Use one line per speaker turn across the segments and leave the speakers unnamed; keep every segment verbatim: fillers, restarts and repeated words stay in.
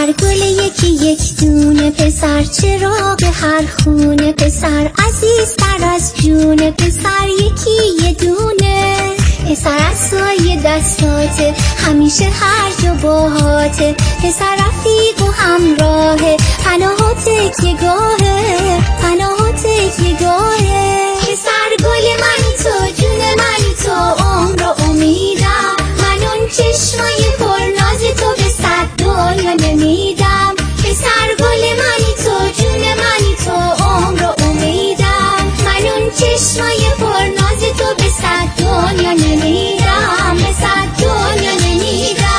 پسر گل یکی یک دونه، پسر چراغ هر خونه، پسر عزیزتر از جونه، پسر یکی یه دونه. پسر عصای دستاته، همیشه هر جا باهاته، پسر رفیق و همراهه، پناهات تکیه‌گاهه، پناهات تکیه‌گاهه. پسر گل منی تو، جون منی تو، عمر و امیدم، من اون چشمای پرناز تو به صد دنیا نمیدم. پسر گل منی تو، جون منی تو، عمر و امیدم، من اون چشمای پرناز تو به صد دنیا نمیدم، به صد دنیا نمیدم.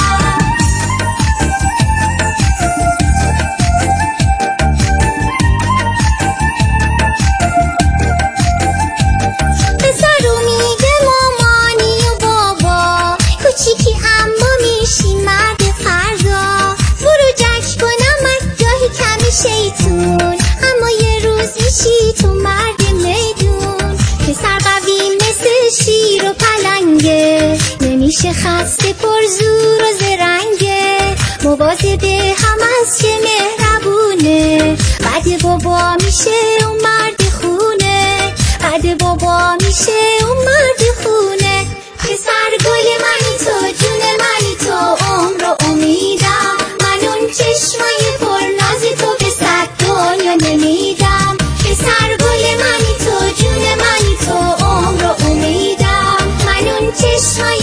پسر امید مامانی و بابا، کوچیکی اما میشی مرد فردا. برو جشن کنم گاهی کمی شیطون، اما یه روز میشی تو مرد میدون. پسر قوی مثل شیر و پلنگه، نمیشه خسته پر زور و زرنگه، مواظب هم از چه مهربونه. بعد بابا میشه اون مرد خونه، بعد بابا میشه اون مرد خونه. پسر گل منی تو، جون منی تو، عمر و امیدم، من اون چشمای پرناز تو به صد دنیا نمیدم. پسر گل منی تو، جون منی تو، عمر و امیدم، من اون چشمای